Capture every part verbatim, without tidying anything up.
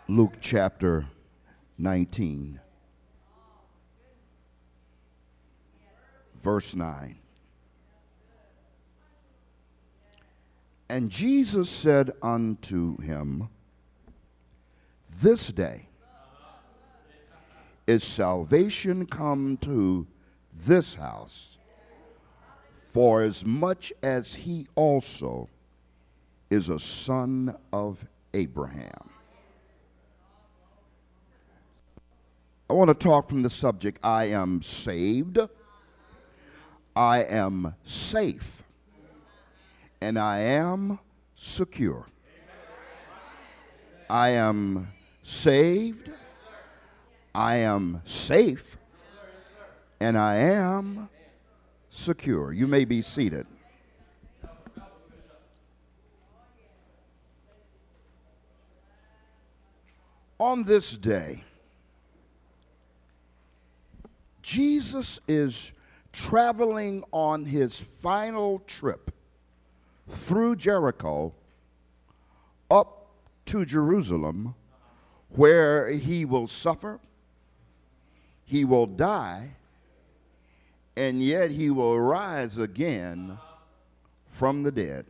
Luke chapter nineteen, verse nine. And Jesus said unto him, this day is salvation come to this house, for as much as he also is a son of Abraham. I want to talk from the subject, I am saved, I am safe, and I am secure. I am saved, I am safe, and I am secure. You may be seated. On this day, Jesus is traveling on his final trip through Jericho up to Jerusalem, where he will suffer, he will die, and yet he will rise again from the dead.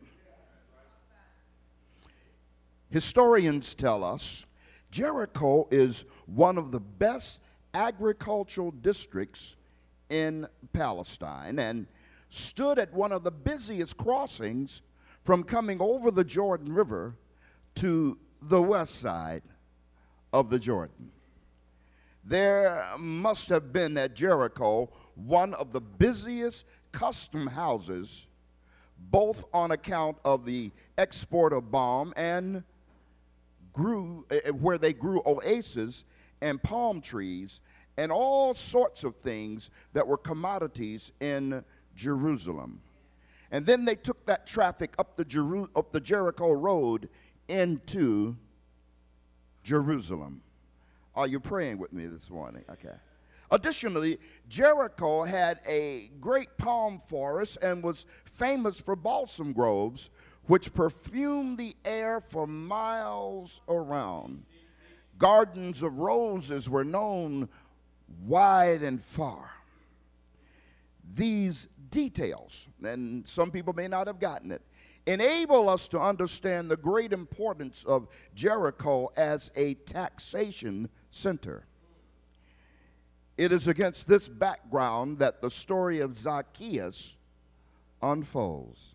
Historians tell us Jericho is one of the best agricultural districts in Palestine and stood at one of the busiest crossings from coming over the Jordan River to the west side of the Jordan. There must have been at Jericho one of the busiest custom houses, both on account of the export of balm and grew uh, where they grew oases and palm trees and all sorts of things that were commodities in Jerusalem. And then they took that traffic up the, Jeru- up the Jericho road into Jerusalem. Are you praying with me this morning? Okay. Additionally, Jericho had a great palm forest and was famous for balsam groves, which perfumed the air for miles around. Gardens of roses were known wide and far. These details, and some people may not have gotten it, enable us to understand the great importance of Jericho as a taxation center. It is against this background that the story of Zacchaeus unfolds.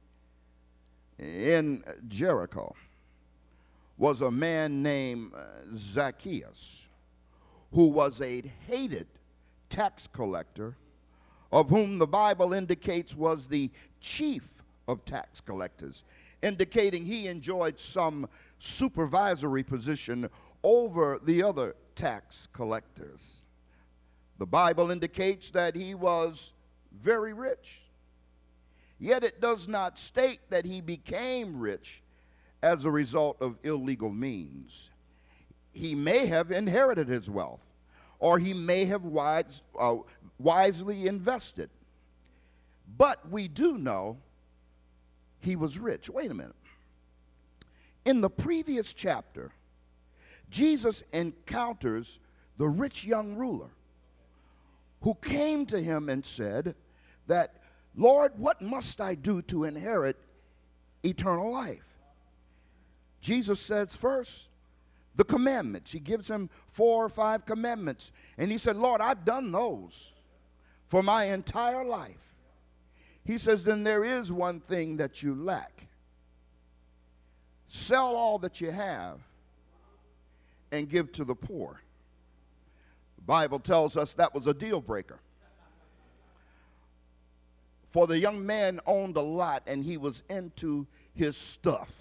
In Jericho was a man named Zacchaeus, who was a hated tax collector, of whom the Bible indicates was the chief of tax collectors, indicating he enjoyed some supervisory position over the other tax collectors. The Bible indicates that he was very rich, yet it does not state that he became rich as a result of illegal means. He may have inherited his wealth, or he may have wise, uh, wisely invested. But we do know he was rich. Wait a minute. In the previous chapter, Jesus encounters the rich young ruler who came to him and said that, Lord, what must I do to inherit eternal life? Jesus says first, the commandments. He gives him four or five commandments. And he said, Lord, I've done those for my entire life. He says, then there is one thing that you lack. Sell all that you have and give to the poor. The Bible tells us that was a deal breaker. For the young man owned a lot and he was into his stuff.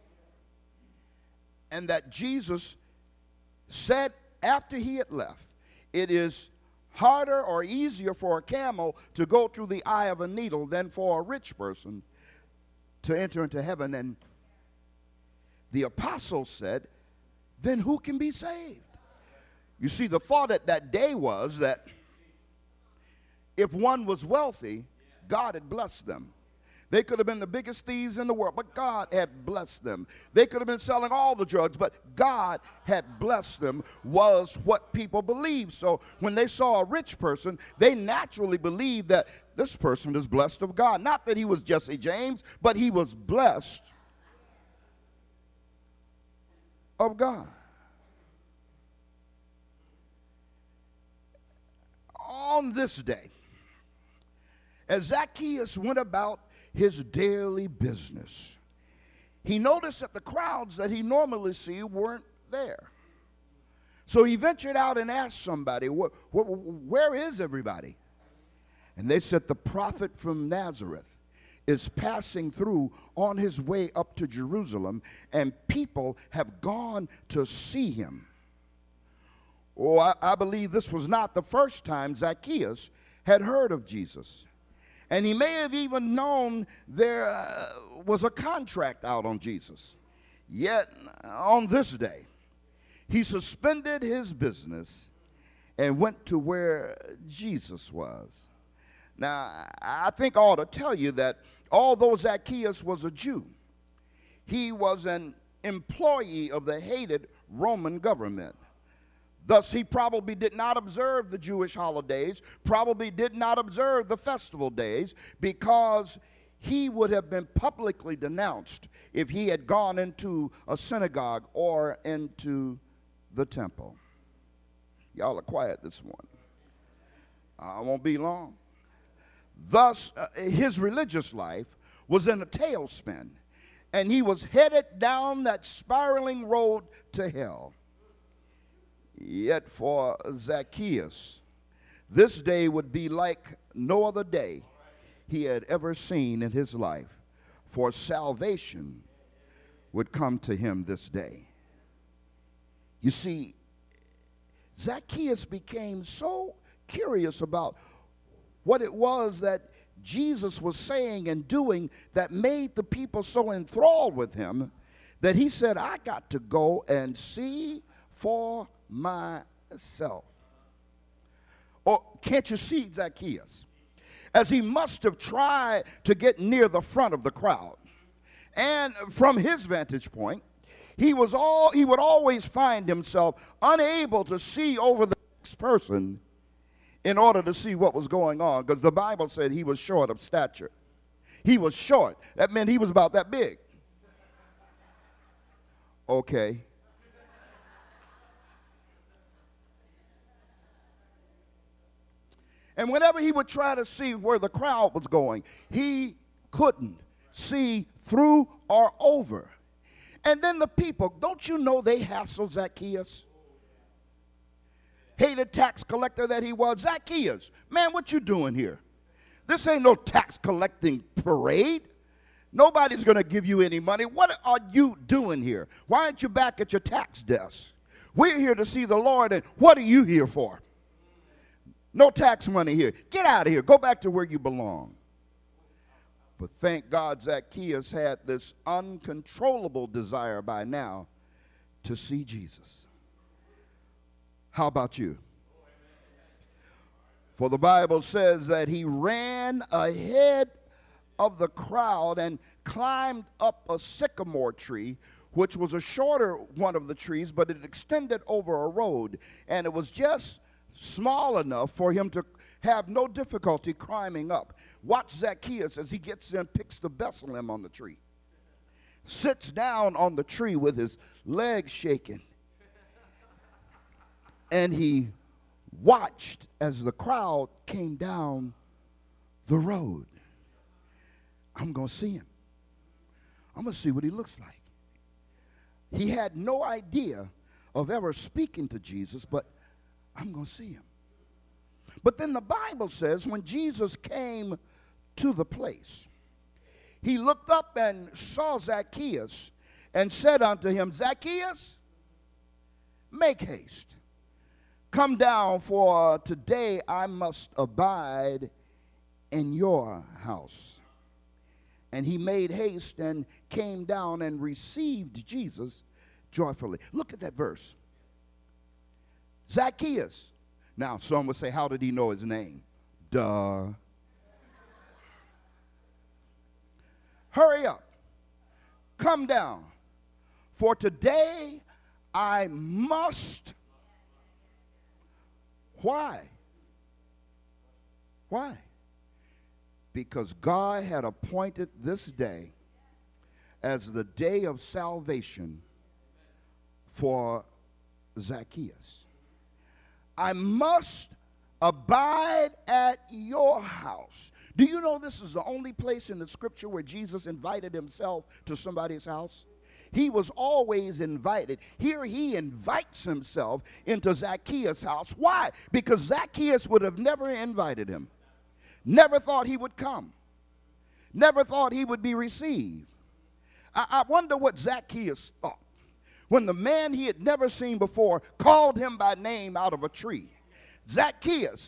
And that Jesus said after he had left, it is harder or easier for a camel to go through the eye of a needle than for a rich person to enter into heaven. And the apostle said, then who can be saved? You see, the thought at that day was that if one was wealthy, God had blessed them. They could have been the biggest thieves in the world, but God had blessed them. They could have been selling all the drugs, but God had blessed them, was what people believed. So when they saw a rich person, they naturally believed that this person is blessed of God. Not that he was Jesse James, but he was blessed of God. On this day, as Zacchaeus went about his daily business, he noticed that the crowds that he normally see weren't there. So he ventured out and asked somebody, where, where, where is everybody? And they said, the prophet from Nazareth is passing through on his way up to Jerusalem, and people have gone to see him. Oh, I, I believe this was not the first time Zacchaeus had heard of Jesus. And he may have even known there uh, was a contract out on Jesus. Yet, on this day, he suspended his business and went to where Jesus was. Now, I think I ought to tell you that although Zacchaeus was a Jew, he was an employee of the hated Roman government. Thus, he probably did not observe the Jewish holidays, probably did not observe the festival days, because he would have been publicly denounced if he had gone into a synagogue or into the temple. Y'all are quiet this morning. I won't be long. Thus, uh, his religious life was in a tailspin, and he was headed down that spiraling road to hell. Yet for Zacchaeus, this day would be like no other day he had ever seen in his life, for salvation would come to him this day. You see, Zacchaeus became so curious about what it was that Jesus was saying and doing that made the people so enthralled with him that he said, I got to go and see for myself. Or can't you see Zacchaeus? As he must have tried to get near the front of the crowd. And from his vantage point, he was all he would always find himself unable to see over the next person in order to see what was going on, because the Bible said he was short of stature. He was short. That meant he was about that big. Okay. And whenever he would try to see where the crowd was going, he couldn't see through or over. And then the people, don't you know they hassled Zacchaeus? Hated tax collector that he was. Zacchaeus, man, what you doing here? This ain't no tax collecting parade. Nobody's going to give you any money. What are you doing here? Why aren't you back at your tax desk? We're here to see the Lord, and what are you here for? No tax money here. Get out of here. Go back to where you belong. But thank God Zacchaeus had this uncontrollable desire by now to see Jesus. How about you? For the Bible says that he ran ahead of the crowd and climbed up a sycamore tree, which was a shorter one of the trees, but it extended over a road, and it was just small enough for him to have no difficulty climbing up. Watch Zacchaeus as he gets there and picks the best limb on the tree. Sits down on the tree with his legs shaking. And he watched as the crowd came down the road. I'm going to see him. I'm going to see what he looks like. He had no idea of ever speaking to Jesus, but I'm going to see him. But then the Bible says when Jesus came to the place, he looked up and saw Zacchaeus and said unto him, Zacchaeus, make haste. Come down, for today I must abide in your house. And he made haste and came down and received Jesus joyfully. Look at that verse. Zacchaeus. Now, some would say, how did he know his name? Duh. hurry up, come down, for today I must. Why? Why? Because God had appointed this day as the day of salvation for Zacchaeus. I must abide at your house. Do you know this is the only place in the scripture where Jesus invited himself to somebody's house? He was always invited. Here he invites himself into Zacchaeus' house. Why? Because Zacchaeus would have never invited him. Never thought he would come. Never thought he would be received. I, I wonder what Zacchaeus thought when the man he had never seen before called him by name out of a tree. Zacchaeus,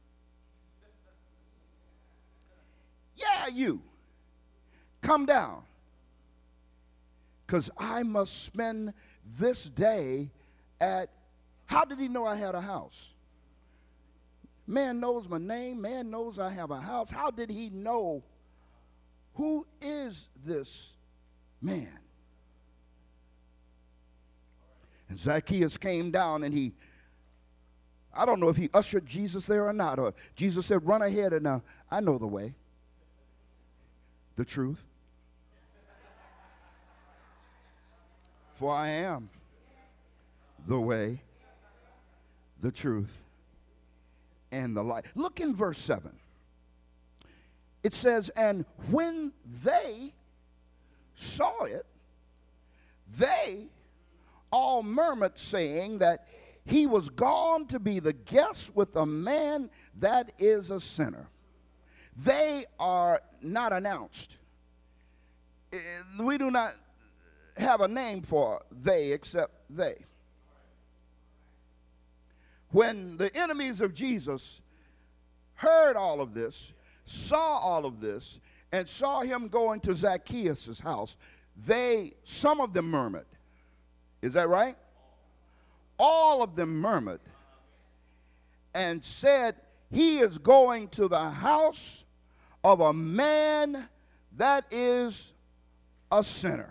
yeah, you, come down, because I must spend this day at, how did he know I had a house? Man knows my name. Man knows I have a house. How did he know? Who is this man? And Zacchaeus came down and he, I don't know if he ushered Jesus there or not, or Jesus said, run ahead and uh, I know the way, the truth. For I am the way, the truth, and the light. Look in verse seven. It says, and when they saw it, they all murmured, saying that he was gone to be the guest with a man that is a sinner. They are not announced. We do not have a name for they except they. When the enemies of Jesus heard all of this, saw all of this, and saw him going to Zacchaeus' house, they, some of them murmured. Is that right? All of them murmured and said, he is going to the house of a man that is a sinner.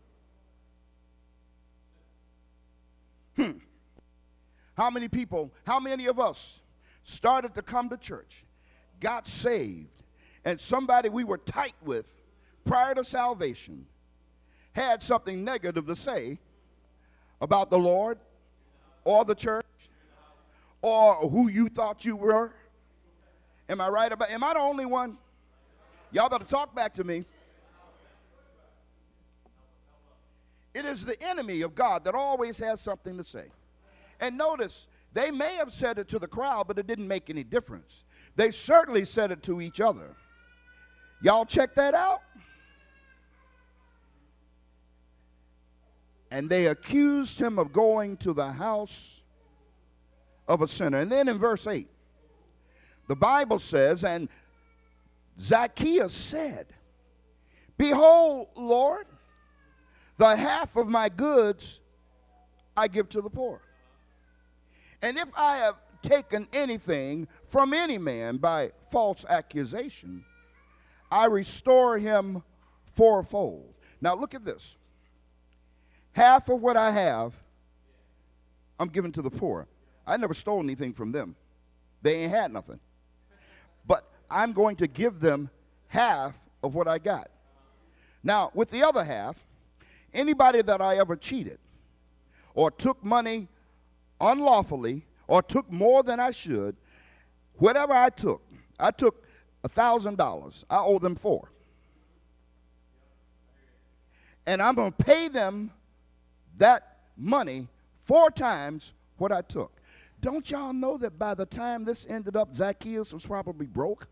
Hmm. How many people, how many of us started to come to church, got saved, and somebody we were tight with prior to salvation had something negative to say about the Lord or the church or who you thought you were? Am I right about, am I the only one? Y'all better talk back to me. It is the enemy of God that always has something to say. And notice, they may have said it to the crowd, but it didn't make any difference. They certainly said it to each other. Y'all check that out? And they accused him of going to the house of a sinner. And then in verse eight, the Bible says, and Zacchaeus said, behold, Lord, the half of my goods I give to the poor. And if I have taken anything from any man by false accusation, I restore him fourfold. Now look at this. Half of what I have, I'm giving to the poor. I never stole anything from them. They ain't had nothing. But I'm going to give them half of what I got. Now, with the other half, anybody that I ever cheated or took money unlawfully or took more than I should, whatever I took, I took one thousand dollars. I owe them four. And I'm going to pay them that money four times what I took. Don't y'all know that by the time this ended up, Zacchaeus was probably broke?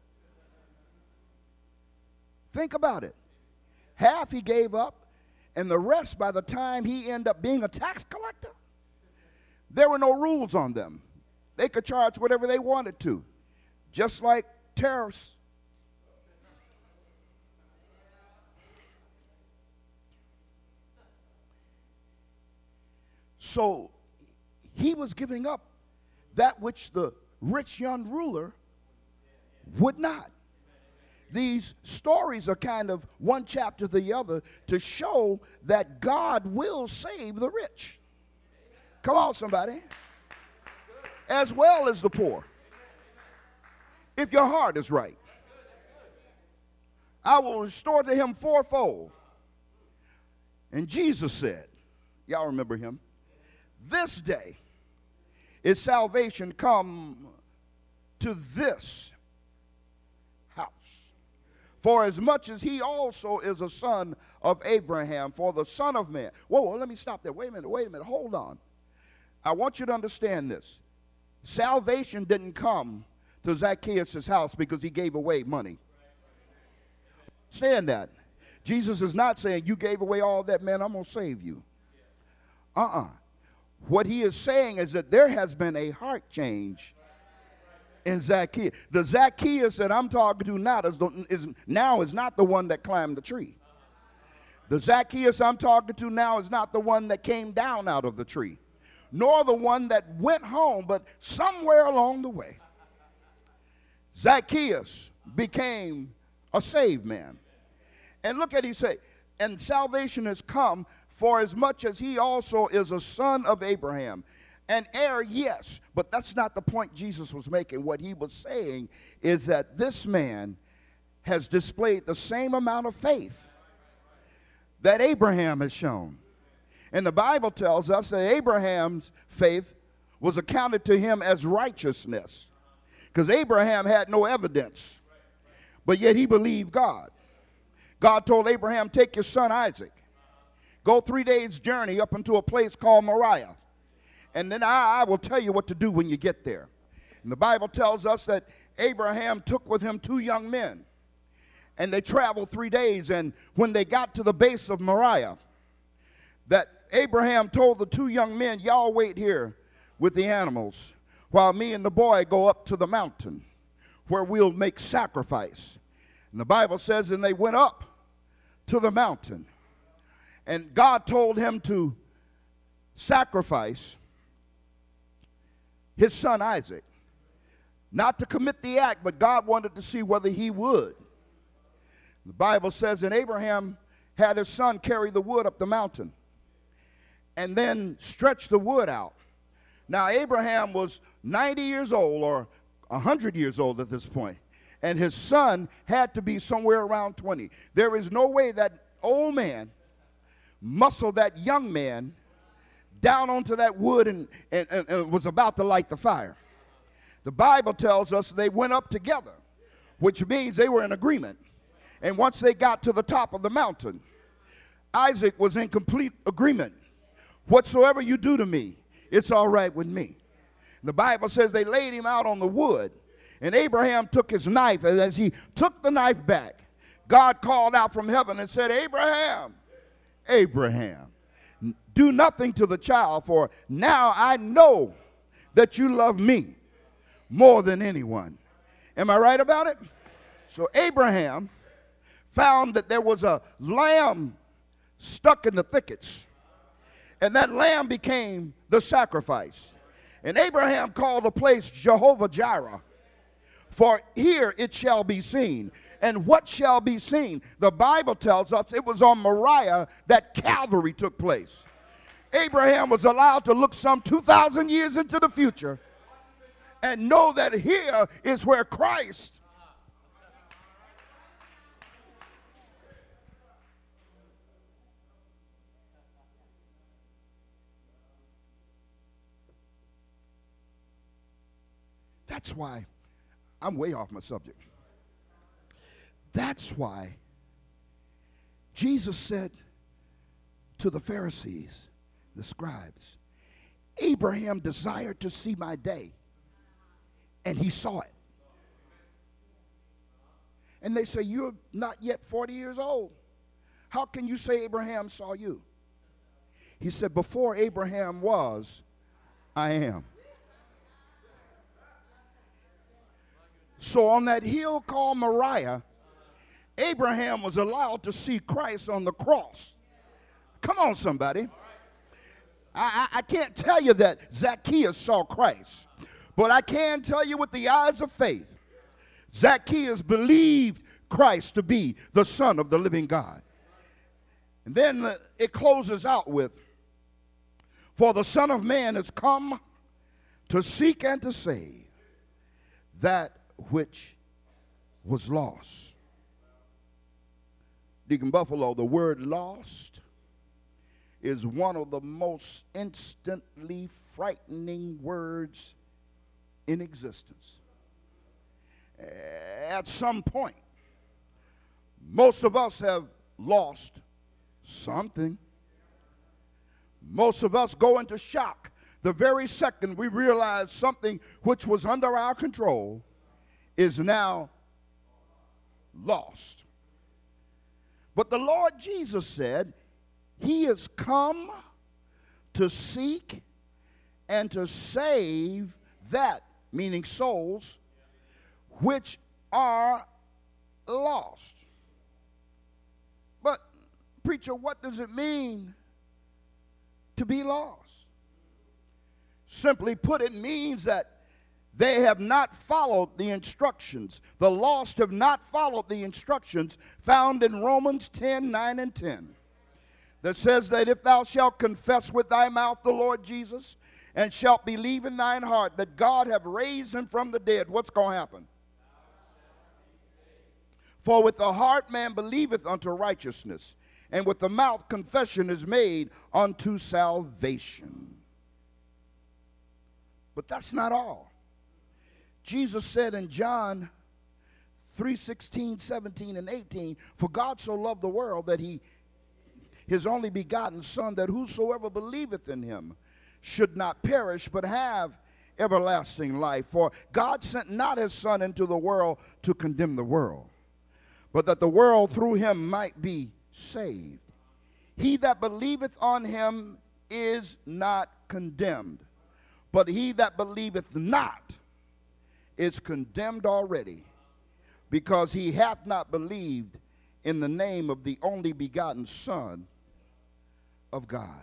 Think about it. Half he gave up, and the rest by the time he ended up being a tax collector, there were no rules on them. They could charge whatever they wanted to, just like tariffs. So he was giving up that which the rich young ruler would not. These stories are kind of one chapter to the other to show that God will save the rich. Come on, somebody. As well as the poor. If your heart is right. I will restore to him fourfold. And Jesus said, y'all remember him, this day is salvation come to this house. For as much as he also is a son of Abraham, for the Son of Man. Whoa, whoa, let me stop there. Wait a minute, wait a minute, hold on. I want you to understand this. Salvation didn't come to Zacchaeus' house because he gave away money. Understand that. Jesus is not saying you gave away all that, man, I'm going to save you. Uh-uh. What he is saying is that there has been a heart change in Zacchaeus. The Zacchaeus that I'm talking to now is, the, is now is not the one that climbed the tree. The Zacchaeus I'm talking to now is not the one that came down out of the tree, nor the one that went home, but somewhere along the way, Zacchaeus became a saved man. And look at he say, and salvation has come for as much as he also is a son of Abraham. An heir, yes, but that's not the point Jesus was making. What he was saying is that this man has displayed the same amount of faith that Abraham has shown. And the Bible tells us that Abraham's faith was accounted to him as righteousness, because Abraham had no evidence, but yet he believed God. God told Abraham, take your son Isaac, go three days' journey up into a place called Moriah, and then I, I will tell you what to do when you get there. And the Bible tells us that Abraham took with him two young men, and they traveled three days, and when they got to the base of Moriah, that Abraham told the two young men, y'all wait here with the animals while me and the boy go up to the mountain where we'll make sacrifice. And the Bible says, and they went up to the mountain, and God told him to sacrifice his son Isaac. Not to commit the act, but God wanted to see whether he would. The Bible says, and Abraham had his son carry the wood up the mountain and then stretch the wood out. Now, Abraham was ninety years old or one hundred years old at this point, and his son had to be somewhere around twenty. There is no way that old man muscled that young man down onto that wood and, and, and, and was about to light the fire. The Bible tells us they went up together, which means they were in agreement. And once they got to the top of the mountain, Isaac was in complete agreement. Whatsoever you do to me, it's all right with me. The Bible says they laid him out on the wood, and Abraham took his knife, and as he took the knife back, God called out from heaven and said, Abraham, Abraham, do nothing to the child, for now I know that you love me more than anyone. Am I right about it? So Abraham found that there was a lamb stuck in the thickets, and that lamb became the sacrifice. And Abraham called the place Jehovah Jireh, for here it shall be seen. And what shall be seen? The Bible tells us it was on Moriah that Calvary took place. Abraham was allowed to look some two thousand years into the future and know that here is where Christ That's why I'm way off my subject. That's why Jesus said to the Pharisees, the scribes, Abraham desired to see my day, and he saw it. And they say, you're not yet forty years old. How can you say Abraham saw you? He said, before Abraham was, I am. So on that hill called Moriah, Abraham was allowed to see Christ on the cross. Come on, somebody. I, I, I can't tell you that Zacchaeus saw Christ, but I can tell you with the eyes of faith, Zacchaeus believed Christ to be the Son of the living God. And then uh, it closes out with, for the Son of Man has come to seek and to save that which was lost. Deacon Buffalo, the word lost is one of the most instantly frightening words in existence. At some point, most of us have lost something. Most of us go into shock the very second we realize something which was under our control is now lost. But the Lord Jesus said he has come to seek and to save that, meaning souls, which are lost. But, preacher, what does it mean to be lost? Simply put, it means that they have not followed the instructions. The lost have not followed the instructions found in Romans ten, nine, and ten. That says that if thou shalt confess with thy mouth the Lord Jesus, and shalt believe in thine heart that God hath raised him from the dead, what's going to happen? For with the heart man believeth unto righteousness, and with the mouth confession is made unto salvation. But that's not all. Jesus said in John three sixteen, seventeen, and eighteen, for God so loved the world that he, his only begotten Son, that whosoever believeth in him should not perish, but have everlasting life. For God sent not his Son into the world to condemn the world, but that the world through him might be saved. He that believeth on him is not condemned, but he that believeth not is condemned already, because he hath not believed in the name of the only begotten Son of God.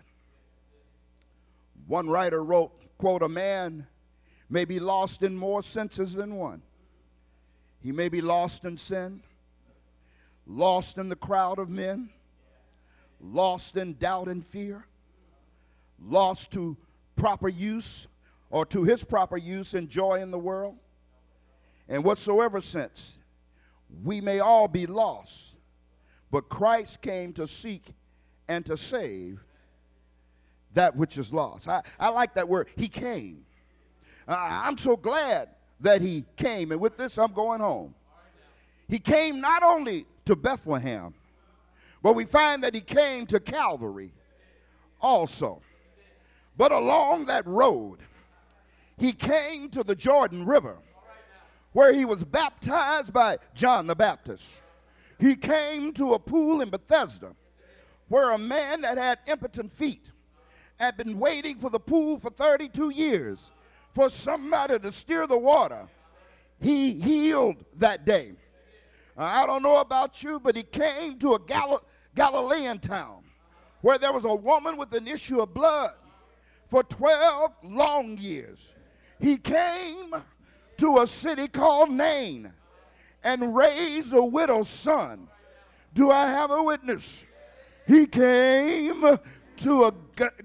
One writer wrote, quote, a man may be lost in more senses than one. He may be lost in sin, lost in the crowd of men, lost in doubt and fear, lost to proper use or to his proper use and joy in the world. And whatsoever sense, we may all be lost, but Christ came to seek and to save that which is lost. I, I like that word, he came. Uh, I'm so glad that he came, and with this I'm going home. He came not only to Bethlehem, but we find that he came to Calvary also. But along that road, he came to the Jordan River, where he was baptized by John the Baptist. He came to a pool in Bethesda, where a man that had impotent feet had been waiting for the pool for thirty-two years for somebody to steer the water. He healed that day. I don't know about you, but he came to a Gal- Galilean town where there was a woman with an issue of blood for twelve long years. He came to a city called Nain and raised a widow's son. Do I have a witness? He came to a,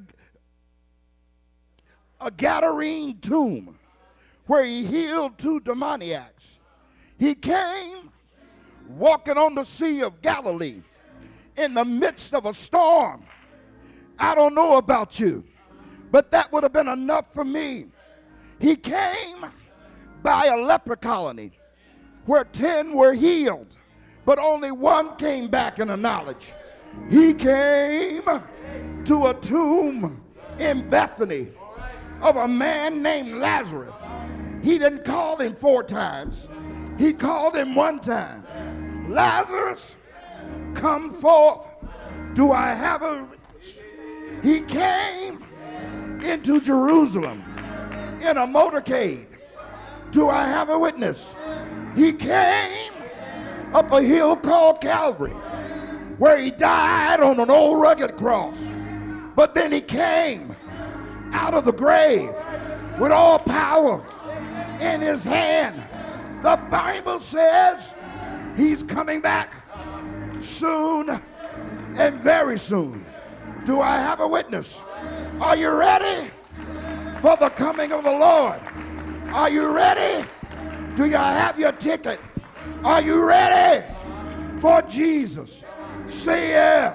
a Gadarene tomb where he healed two demoniacs. He came walking on the Sea of Galilee in the midst of a storm. I don't know about you, but that would have been enough for me. He came by a leper colony where ten were healed, but only one came back in the knowledge. He came to a tomb in Bethany of a man named Lazarus. He didn't call him four times. He called him one time. Lazarus, come forth. Do I have a... He came into Jerusalem in a motorcade. Do I have a witness? He came up a hill called Calvary, where he died on an old rugged cross. But then he came out of the grave with all power in his hand. The Bible says He's coming back soon and very soon. Do I have a witness? Are you ready for the coming of the Lord? Are you ready? Do you have your ticket? Are you ready for Jesus? Say yeah.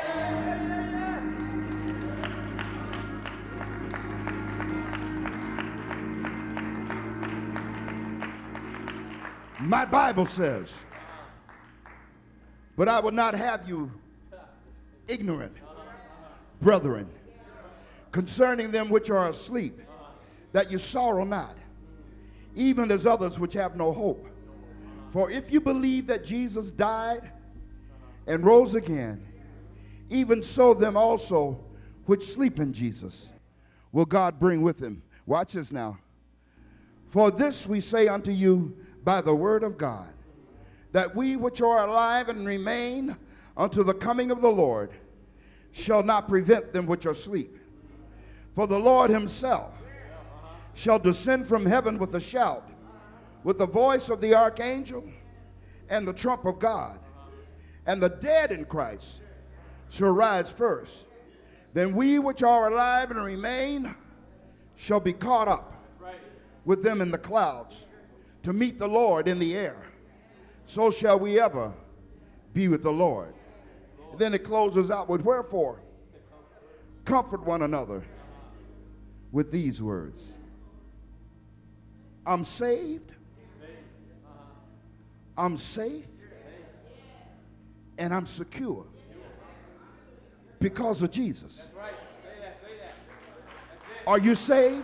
My Bible says, but I will not have you ignorant, brethren, concerning them which are asleep, that you sorrow not, even as others which have no hope. For if you believe that Jesus died and rose again, even so them also which sleep in Jesus will God bring with him. Watch this now. For this we say unto you by the word of God, that we which are alive and remain unto the coming of the Lord shall not prevent them which are asleep. For the Lord himself shall descend from heaven with a shout, with the voice of the archangel and the trump of God. And the dead in Christ shall rise first. Then we which are alive and remain shall be caught up with them in the clouds to meet the Lord in the air. So shall we ever be with the Lord. Then it closes out with, wherefore, comfort one another with these words. I'm saved, I'm safe, and I'm secure because of Jesus. Are you saved?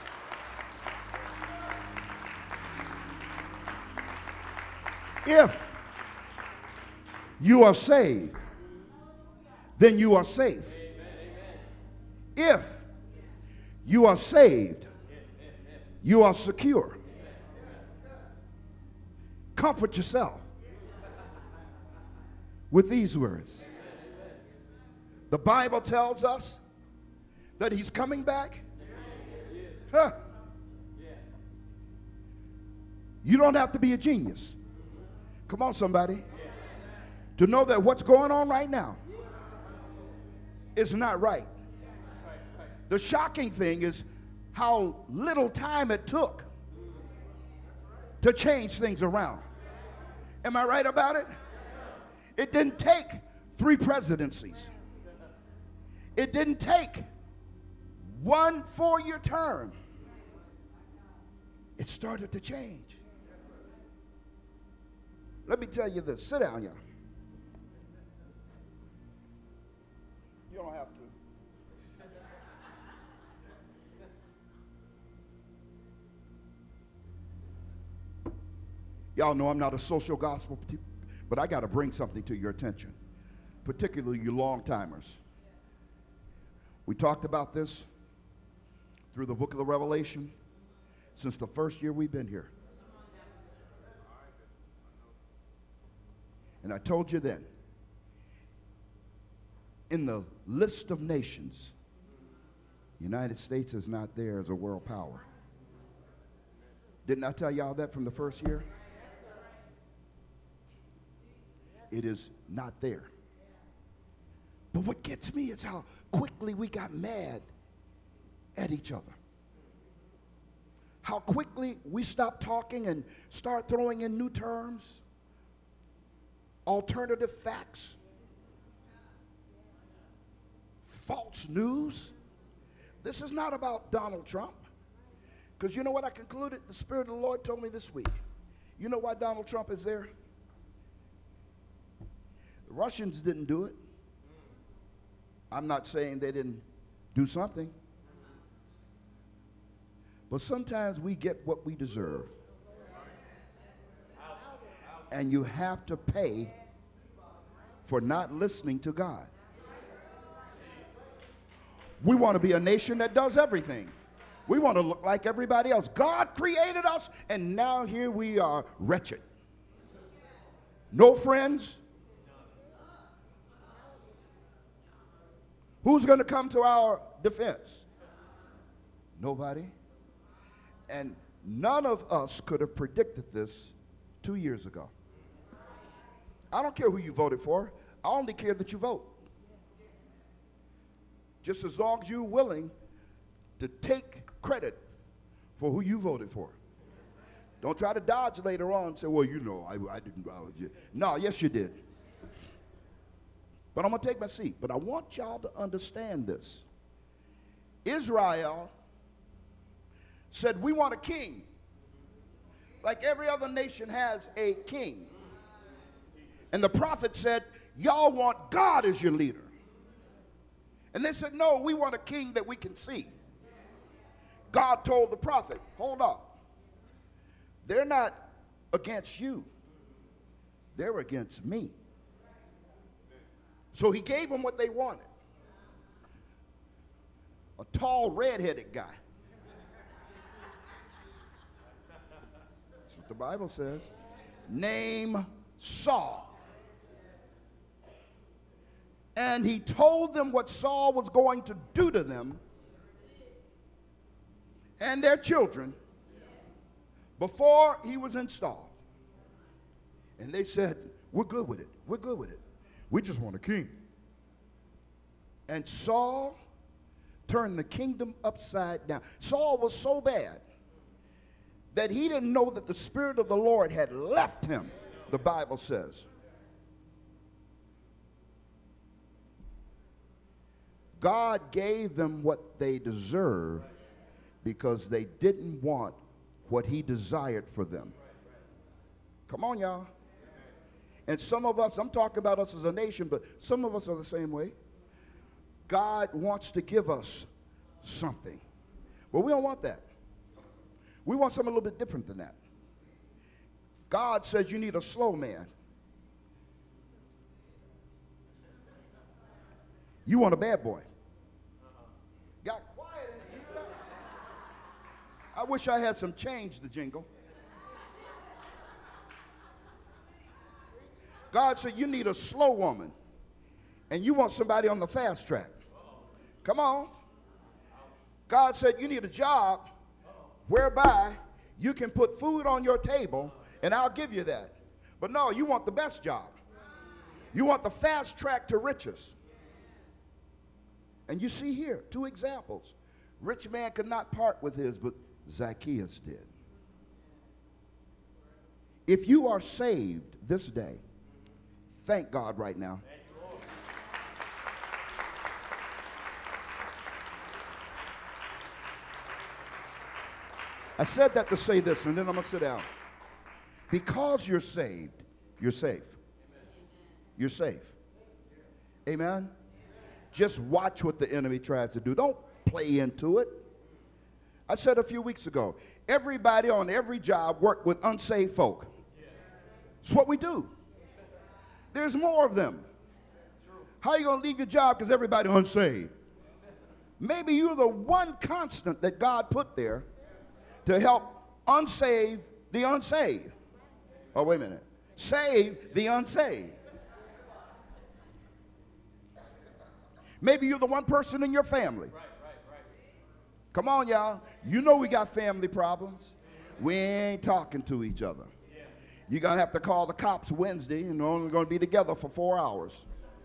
If you are saved, then you are safe. If you are saved, you are secure. Comfort yourself with these words. The Bible tells us that he's coming back. Huh. You don't have to be a genius. Come on, somebody. To know that what's going on right now is not right. The shocking thing is how little time it took to change things around. Am I right about it? It didn't take three presidencies. It didn't take one four-year term. It started to change. Let me tell you this. Sit down, y'all. You don't have to. Y'all know I'm not a social gospel, but I got to bring something to your attention, particularly you long-timers. We talked about this through the book of the Revelation since the first year we've been here. And I told you then, in the list of nations, the United States is not there as a world power. Didn't I tell y'all that from the first year? It is not there. But what gets me is how quickly we got mad at each other. How quickly we stopped talking and start throwing in new terms, alternative facts, false news. This is not about Donald Trump. Because you know what I concluded? The Spirit of the Lord told me this week. You know why Donald Trump is there? The Russians didn't do it. I'm not saying they didn't do something. But sometimes we get what we deserve. And you have to pay for not listening to God. We want to be a nation that does everything. We want to look like everybody else. God created us, and now here we are wretched. No friends. Who's going to come to our defense? Nobody. And none of us could have predicted this two years ago. I don't care who you voted for. I only care that you vote. Just as long as you're willing to take credit for who you voted for. Don't try to dodge later on and say, well, you know, I, I didn't. I was, no, yes, you did. But I'm going to take my seat. But I want y'all to understand this. Israel said, we want a king. Like every other nation has a king. And the prophet said, y'all want God as your leader. And they said, no, we want a king that we can see. God told the prophet, hold up. They're not against you. They're against me. So he gave them what they wanted. A tall, red-headed guy. That's what the Bible says. Name Saul. And he told them what Saul was going to do to them and their children before he was installed. And they said, we're good with it. We're good with it. We just want a king. And Saul turned the kingdom upside down. Saul was so bad that he didn't know that the Spirit of the Lord had left him, the Bible says. God gave them what they deserved because they didn't want what he desired for them. Come on, y'all. And some of us, I'm talking about us as a nation, but some of us are the same way. God wants to give us something. But we don't want that. We want something a little bit different than that. God says you need a slow man. You want a bad boy. Got quiet in it. I wish I had some change to jingle. God said you need a slow woman. And you want somebody on the fast track. Come on. God said you need a job whereby you can put food on your table and I'll give you that. But no, you want the best job. You want the fast track to riches. And you see here, two examples. Rich man could not part with his, but Zacchaeus did. If you are saved this day, thank God right now. I said that to say this, and then I'm going to sit down. Because you're saved, you're safe. You're safe. Amen? Just watch what the enemy tries to do. Don't play into it. I said a few weeks ago, everybody on every job work with unsaved folk. It's what we do. There's more of them. How are you going to leave your job because everybody unsaved? Maybe you're the one constant that God put there to help unsave the unsaved. Oh, wait a minute. Save the unsaved. Maybe you're the one person in your family. Right, right, right. Come on, y'all. You know we got family problems. We ain't talking to each other. Yeah. You're going to have to call the cops Wednesday, and we're only going to be together for four hours.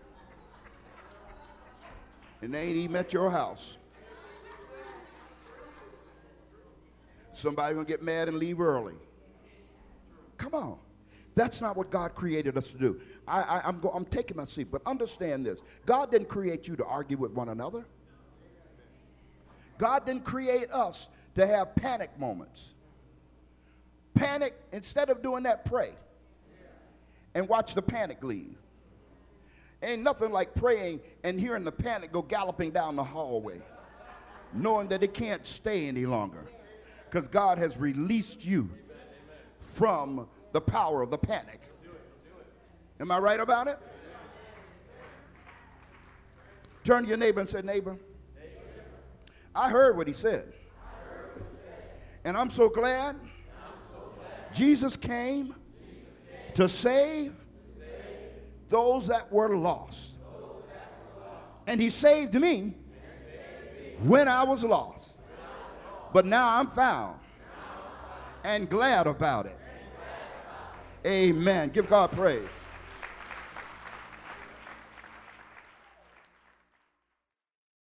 And they ain't even at your house. Somebody's going to get mad and leave early. Come on. That's not what God created us to do. I, I, I'm, go, I'm taking my seat, but understand this. God didn't create you to argue with one another. God didn't create us to have panic moments. Panic, instead of doing that, pray. And watch the panic leave. Ain't nothing like praying and hearing the panic go galloping down the hallway, knowing that it can't stay any longer. Because God has released you from the power of the panic. Am I right about it? Turn to your neighbor and say, neighbor, I heard what he said. And I'm so glad Jesus came to save those that were lost. And he saved me when I was lost. But now I'm found and glad about it. Amen. Give God praise.